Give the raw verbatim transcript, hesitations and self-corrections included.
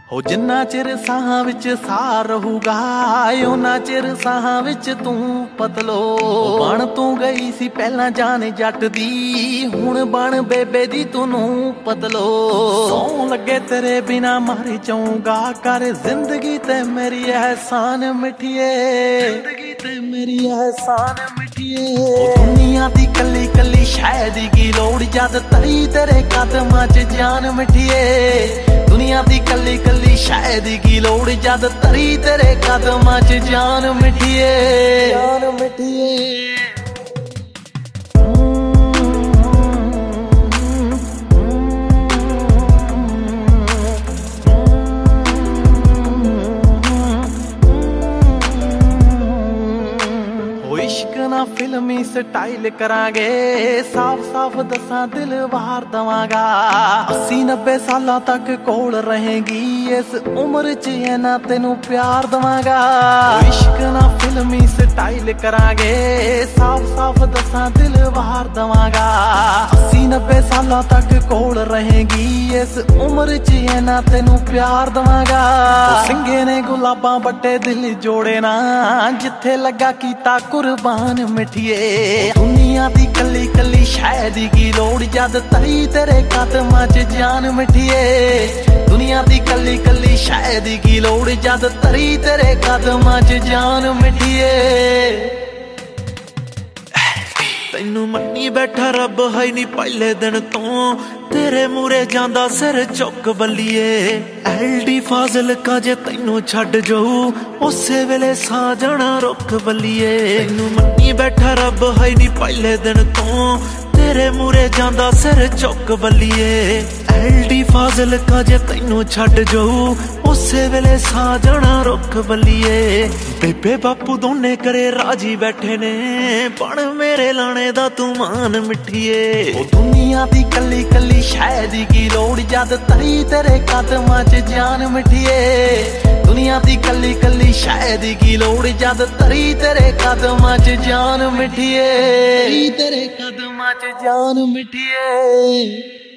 ਹੋ ਜਿੰਨਾ ਚਿਰ ਸਾਹਾਂ ਵਿੱਚ ਸਾਹ ਰਹੂਗਾ ਉਹਨਾਂ ਚਿਰ ਸਾਹਾਂ ਵਿੱਚ ਤੂੰ ਪਤਲੋ। ਬਣ ਤੂੰ ਗਈ ਸੀ ਪਹਿਲਾਂ ਜਾਨ ਜੱਟ ਦੀ, ਹੁਣ ਬਣ ਬੇਬੇ ਦੀ ਤੂੰ ਪਤਲੋ। ਸੌਂ ਲੱਗੇ ਤੇਰੇ ਬਿਨਾ ਮਰ ਜਾਊਂਗਾ, ਕਰ ਜ਼ਿੰਦਗੀ ਤੇ ਮੇਰੀ ਅਹਿਸਾਨ ਮਿੱਠੀਏ, ਜ਼ਿੰਦਗੀ ਤੇ ਮੇਰੀ ਅਹਿਸਾਨ ਮਿੱਠੀਏ। ਦੁਨੀਆ ਦੀ ਕੱਲੀ ਕੱਲੀ ਸ਼ਾਇਦ ਕੀ ਲੋੜ ਜਦ ਤਰੀ ਤੇਰੇ ਕਦਮਾਂ 'ਚ ਜਾਨ ਮਿੱਠੀਏ। ਦੁਨੀਆ ਦੀ ਕੱਲੀ ਕੱਲੀ ਸ਼ਾਇਦ ਕੀ ਲੋੜ ਜਦ ਤਰੀ ਤੇਰੇ ਕਦਮਾਂ 'ਚ ਜਾਨ ਮਿੱਠੀਏ, ਜਾਨ ਮਿੱਠੀਏ। इश्क ना फिल्मी स्टाइल करांगे, साफ साफ दसा दिल वार दवांगा। अस्सी नब्बे साल तक कोल रहेगी, इस उम्र च है ना तेनू प्यार दवांगा। इश्क ना फिल्मी स्टाइल करांगे, साफ साफ दसा दिल वार दवांगा। अस्सी नब्बे साल तक कोल रहेगी, इस उम्र च है ना तेनू प्यार दवांगा। सिंगे ने गुलाबां बट्टे दिल जोड़े ना, जिथे लगा कीता कुर्बान मिठिए। दुनिया दी कली कली शायद की लोड़ जद तरी तेरे कदमां 'च जान मिठिए। दुनिया दी कली कली शायद की लोड़ जद तरी तेरे कदमां 'च जान मिठिए। तैनू मन्नी बैठा रब है नी पहले दिन तो, तेरे मूरे जांदा सिर चुक बल्लीए। एल डी फाजिल का जे तैनू छड्ड जाऊ, उसे वेले सा जाना रुक बल्लीए। तैनू मन्नी बैठा रब है नी पहले दिन तो, तेरे मूरे जांदा सिर चुक बल्लीए। एल डी फाजिल का जे तैनू छड्ड जाऊ, उसे वेले सा जाना रुक बल्लीए। बेबे बापू दोने करे राजी बैठे ने, बन मेरे लाने दा तू मान मिठिए। ओ दुनिया दी कली कली शायद की लोड़ जद तरी तेरे कदमां 'च जान मिठिए। दुनिया दी कली कली शायद की लोड़ जद तरी तेरे कदमां 'च जान मिठिए, तेरे कदमां 'च जान मिठिए।